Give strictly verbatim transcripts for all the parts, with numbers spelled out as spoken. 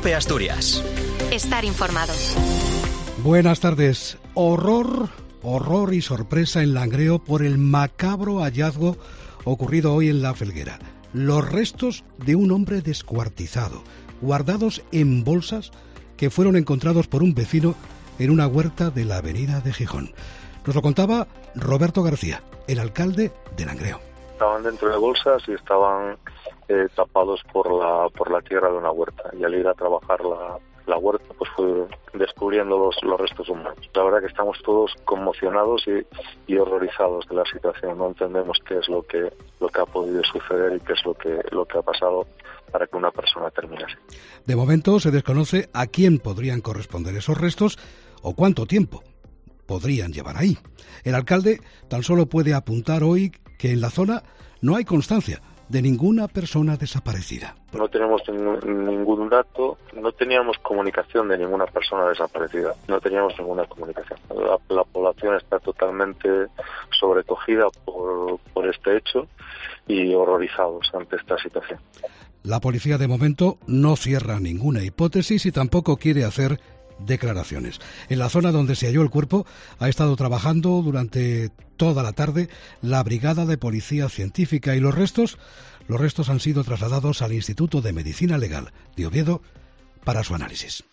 COPE Asturias. Estar informados. Buenas tardes. Horror, horror y sorpresa en Langreo por el macabro hallazgo ocurrido hoy en La Felguera. Los restos de un hombre descuartizado, guardados en bolsas que fueron encontrados por un vecino en una huerta de la avenida de Gijón. Nos lo contaba Roberto García, el alcalde de Langreo. Estaban dentro de bolsas y estaban eh, tapados por la por la tierra de una huerta. Y al ir a trabajar la, la huerta, pues fue descubriendo los, los restos humanos. La verdad que estamos todos conmocionados y, y horrorizados de la situación. No entendemos qué es lo que lo que ha podido suceder y qué es lo que lo que ha pasado para que una persona termine así. De momento se desconoce a quién podrían corresponder esos restos o cuánto tiempo podrían llevar ahí. El alcalde tan solo puede apuntar hoy que en la zona no hay constancia de ninguna persona desaparecida. No tenemos ningún dato, no teníamos comunicación de ninguna persona desaparecida, no teníamos ninguna comunicación. La, la población está totalmente sobrecogida por, por este hecho y horrorizados ante esta situación. La policía de momento no cierra ninguna hipótesis y tampoco quiere hacer declaraciones. En la zona donde se halló el cuerpo ha estado trabajando durante toda la tarde la Brigada de Policía Científica y los restos, los restos han sido trasladados al Instituto de Medicina Legal de Oviedo para su análisis.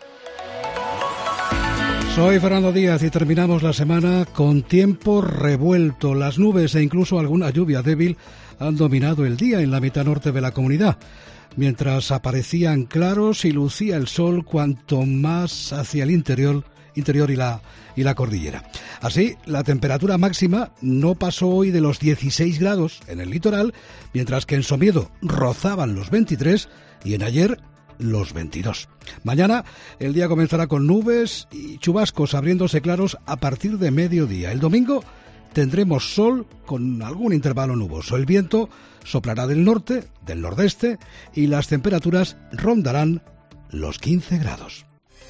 Soy Fernando Díaz y terminamos la semana con tiempo revuelto. Las nubes e incluso alguna lluvia débil han dominado el día en la mitad norte de la comunidad, mientras aparecían claros y lucía el sol cuanto más hacia el interior, interior y la, y la cordillera. Así, la temperatura máxima no pasó hoy de los dieciséis grados en el litoral, mientras que en Somiedo rozaban los veintitrés y en Aller los veintidós. Mañana el día comenzará con nubes y chubascos abriéndose claros a partir de mediodía. El domingo tendremos sol con algún intervalo nuboso. El viento soplará del norte, del nordeste y las temperaturas rondarán los quince grados.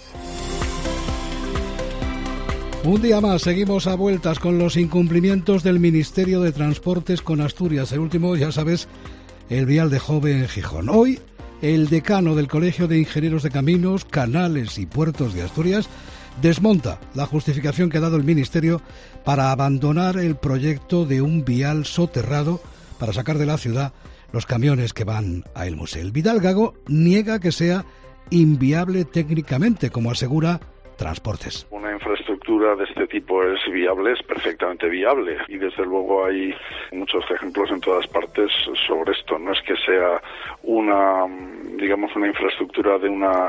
Un día más seguimos a vueltas con los incumplimientos del Ministerio de Transportes con Asturias. El último, ya sabes, el vial de Jove en Gijón. Hoy, el decano del Colegio de Ingenieros de Caminos, Canales y Puertos de Asturias desmonta la justificación que ha dado el Ministerio para abandonar el proyecto de un vial soterrado para sacar de la ciudad los camiones que van a El Museo. El Vidal Gago niega que sea inviable técnicamente, como asegura Transportes. Una infraestructura de este tipo es viable, es perfectamente viable y desde luego hay muchos ejemplos en todas partes sobre esto. No es que sea una, digamos, una infraestructura de una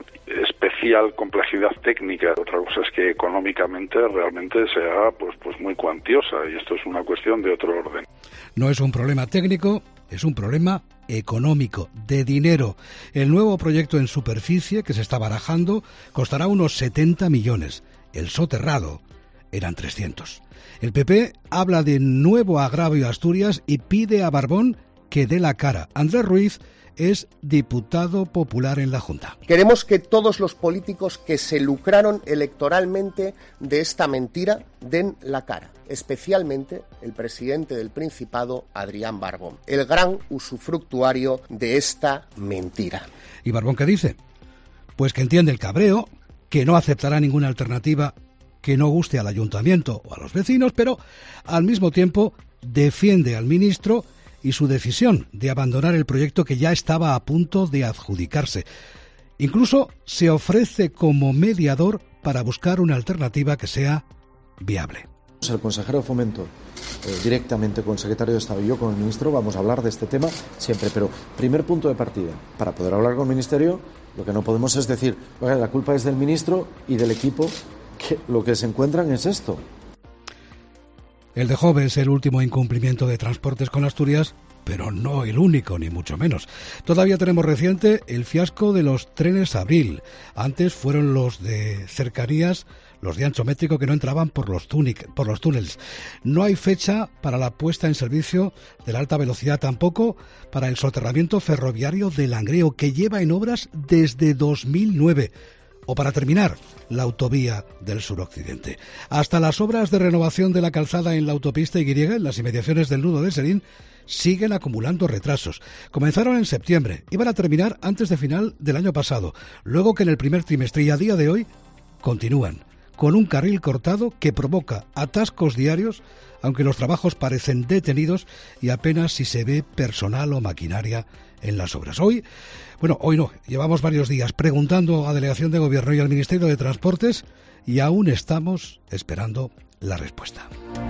especial complejidad técnica. Otra cosa es que económicamente realmente sea pues, pues muy cuantiosa y esto es una cuestión de otro orden. No es un problema técnico, es un problema económico, de dinero. El nuevo proyecto en superficie que se está barajando costará unos setenta millones. El soterrado eran trescientos. El P P habla de nuevo agravio a Asturias y pide a Barbón que dé la cara. Andrés Ruiz es diputado popular en la Junta. Queremos que todos los políticos que se lucraron electoralmente de esta mentira den la cara, especialmente el presidente del Principado, Adrián Barbón, el gran usufructuario de esta mentira. ¿Y Barbón qué dice? Pues que entiende el cabreo, que no aceptará ninguna alternativa que no guste al ayuntamiento o a los vecinos, pero al mismo tiempo defiende al ministro y su decisión de abandonar el proyecto que ya estaba a punto de adjudicarse. Incluso se ofrece como mediador para buscar una alternativa que sea viable. El consejero de Fomento, eh, directamente con el secretario de Estado y yo con el ministro, vamos a hablar de este tema siempre, pero primer punto de partida, para poder hablar con el ministerio, lo que no podemos es decir, oiga, la culpa es del ministro y del equipo, que lo que se encuentran es esto. El de Jove es el último incumplimiento de Transportes con Asturias, pero no el único, ni mucho menos. Todavía tenemos reciente el fiasco de los trenes Abril. Antes fueron los de cercanías, los de ancho métrico que no entraban por los, túnic, por los túneles. No hay fecha para la puesta en servicio de la alta velocidad, tampoco para el soterramiento ferroviario de Langreo, que lleva en obras desde dos mil nueve. O para terminar, la autovía del suroccidente. Hasta las obras de renovación de la calzada en la autopista Y, en las inmediaciones del nudo de Serín, siguen acumulando retrasos. Comenzaron en septiembre, iban a terminar antes de final del año pasado, luego que en el primer trimestre y a día de hoy continúan, con un carril cortado que provoca atascos diarios, aunque los trabajos parecen detenidos y apenas si se ve personal o maquinaria en las obras. Hoy, bueno, hoy no, llevamos varios días preguntando a Delegación de Gobierno y al Ministerio de Transportes y aún estamos esperando la respuesta.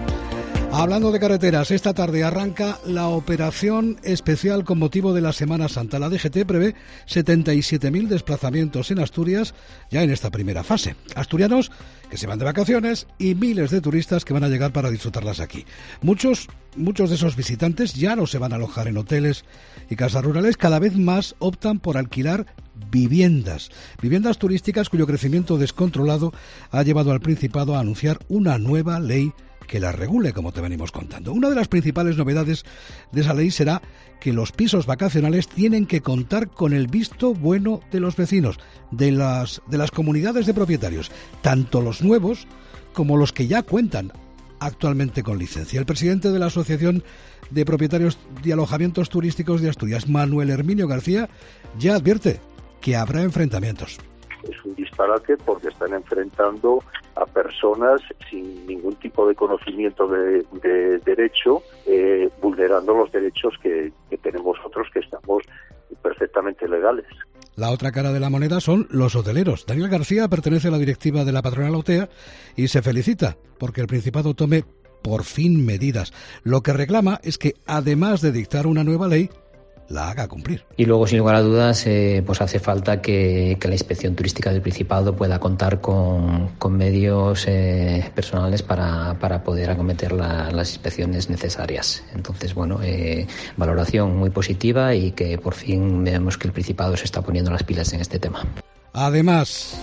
Hablando de carreteras, esta tarde arranca la operación especial con motivo de la Semana Santa. La D G T prevé setenta y siete mil desplazamientos en Asturias ya en esta primera fase. Asturianos que se van de vacaciones y miles de turistas que van a llegar para disfrutarlas aquí. Muchos, muchos de esos visitantes ya no se van a alojar en hoteles y casas rurales, cada vez más optan por alquilar viviendas. Viviendas turísticas cuyo crecimiento descontrolado ha llevado al Principado a anunciar una nueva ley que la regule, como te venimos contando. Una de las principales novedades de esa ley será que los pisos vacacionales tienen que contar con el visto bueno de los vecinos, de las, de las comunidades de propietarios, tanto los nuevos como los que ya cuentan actualmente con licencia. El presidente de la Asociación de Propietarios de Alojamientos Turísticos de Asturias, Manuel Herminio García, ya advierte que habrá enfrentamientos. Es un disparate porque están enfrentando a personas sin ningún tipo de conocimiento de, de derecho, eh, vulnerando los derechos que, que tenemos otros que estamos perfectamente legales. La otra cara de la moneda son los hoteleros. Daniel García pertenece a la directiva de la patronal O T E A y se felicita porque el Principado tome por fin medidas. Lo que reclama es que, además de dictar una nueva ley, la haga cumplir. Y luego, sin lugar a dudas, eh, pues hace falta que, que la Inspección Turística del Principado pueda contar con, con medios eh, personales para, para poder acometer la, las inspecciones necesarias. Entonces, bueno, eh, valoración muy positiva y que por fin veamos que el Principado se está poniendo las pilas en este tema. Además,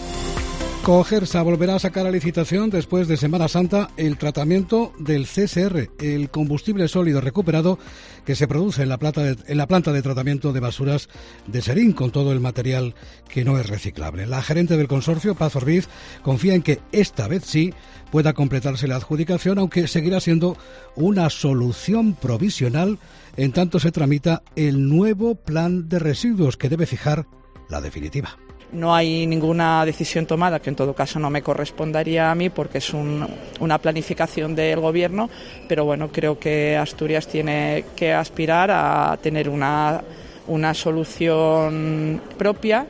Cogersa volverá a sacar a licitación después de Semana Santa el tratamiento del C S R, el combustible sólido recuperado que se produce en la planta de, en la planta de tratamiento de basuras de Serín, con todo el material que no es reciclable. La gerente del consorcio, Paz Orbiz, confía en que esta vez sí pueda completarse la adjudicación, aunque seguirá siendo una solución provisional en tanto se tramita el nuevo plan de residuos que debe fijar la definitiva. No hay ninguna decisión tomada, que en todo caso no me correspondería a mí porque es un, una planificación del Gobierno, pero bueno, creo que Asturias tiene que aspirar a tener una, una solución propia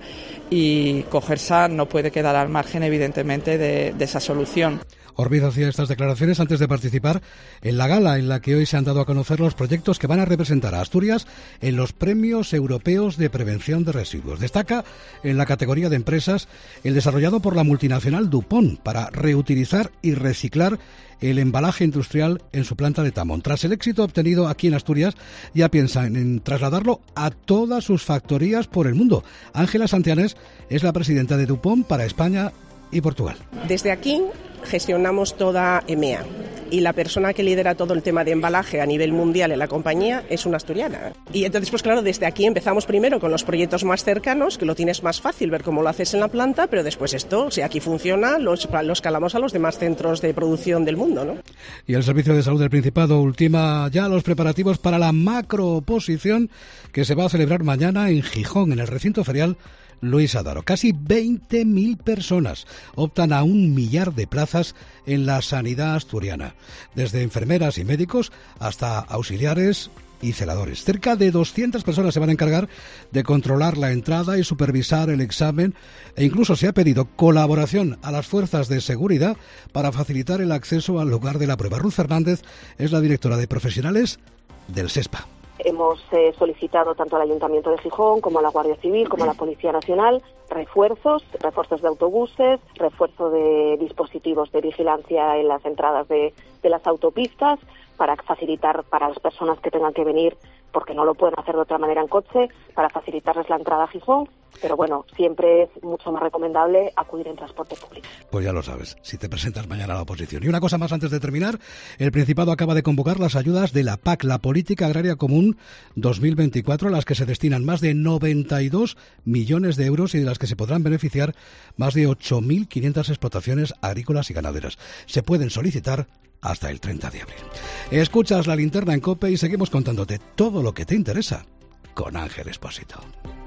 y Cogersa no puede quedar al margen, evidentemente, de, de esa solución. Orbiz hacía estas declaraciones antes de participar en la gala en la que hoy se han dado a conocer los proyectos que van a representar a Asturias en los Premios Europeos de Prevención de Residuos. Destaca en la categoría de empresas el desarrollado por la multinacional DuPont para reutilizar y reciclar el embalaje industrial en su planta de Tamón. Tras el éxito obtenido aquí en Asturias, ya piensan en trasladarlo a todas sus factorías por el mundo. Ángela Santianes es la presidenta de DuPont para España y Portugal. Desde aquí gestionamos toda E M E A y la persona que lidera todo el tema de embalaje a nivel mundial en la compañía es una asturiana. Y entonces, pues claro, desde aquí empezamos primero con los proyectos más cercanos, que lo tienes más fácil ver cómo lo haces en la planta, pero después esto, si aquí funciona, lo escalamos a los demás centros de producción del mundo, ¿no? Y el Servicio de Salud del Principado ultima ya los preparativos para la macrooposición que se va a celebrar mañana en Gijón, en el recinto ferial Luis Adaro. Casi veinte mil personas optan a un millar de plazas en la sanidad asturiana, desde enfermeras y médicos hasta auxiliares y celadores. Cerca de doscientas personas se van a encargar de controlar la entrada y supervisar el examen, e incluso se ha pedido colaboración a las fuerzas de seguridad para facilitar el acceso al lugar de la prueba. Ruth Fernández es la directora de profesionales del SESPA. Hemos eh, solicitado tanto al Ayuntamiento de Gijón como a la Guardia Civil como a la Policía Nacional refuerzos, refuerzos de autobuses, refuerzo de dispositivos de vigilancia en las entradas de, de las autopistas para facilitar para las personas que tengan que venir, porque no lo pueden hacer de otra manera en coche, para facilitarles la entrada a Gijón. Pero bueno, siempre es mucho más recomendable acudir en transporte público. Pues ya lo sabes, si te presentas mañana a la oposición. Y una cosa más antes de terminar, el Principado acaba de convocar las ayudas de la P A C, la Política Agraria Común dos mil veinticuatro, a las que se destinan más de noventa y dos millones de euros y de las que se podrán beneficiar más de ocho mil quinientas explotaciones agrícolas y ganaderas. Se pueden solicitar hasta el treinta de abril. Escuchas La Linterna en COPE y seguimos contándote todo lo que te interesa con Ángel Expósito.